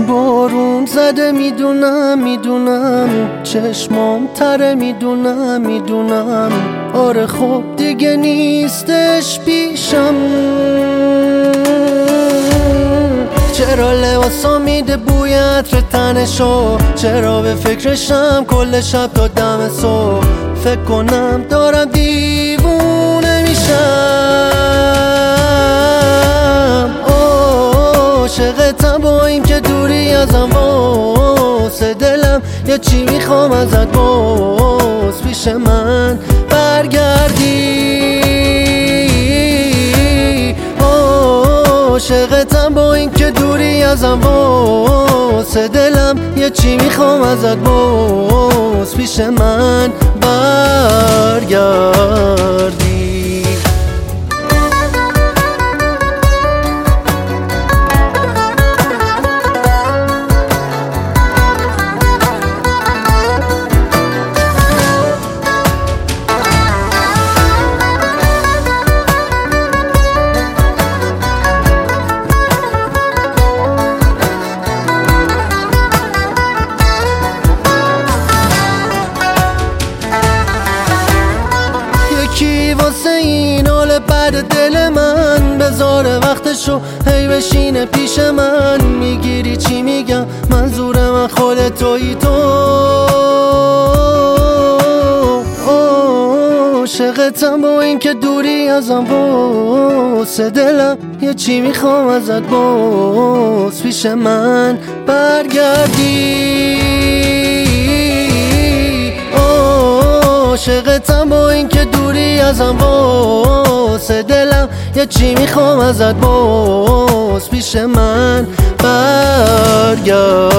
بارون زده میدونم چشمام تره میدونم آره خب دیگه نیستش پیشم. چرا لباسا میده بوی عطر تنشو، چرا به فکرشم کل شب تا دم صبح، فکر کنم دارم دیوونه میشم. عاشقتم با این که دوری ازم، واسه دلم یه چی میخوام ازت، باز پیش من برگردی. عاشقتم با این که دوری ازم، واسه دلم یه چی میخوام ازت، باز پیش من برگردی. کی واسه این حال بعد دل من بذاره وقتشو هی بشینه پیش من، میگیری چی میگم منظور من خود تویی تو. عاشقتم با این که دوری ازم، واسه دلم یه چی میخوام ازت، باز پیش من برگردی. عاشقتم با این که دوری ازم، واسه دلم یه چی میخوام ازت، باز پیش من برگرد.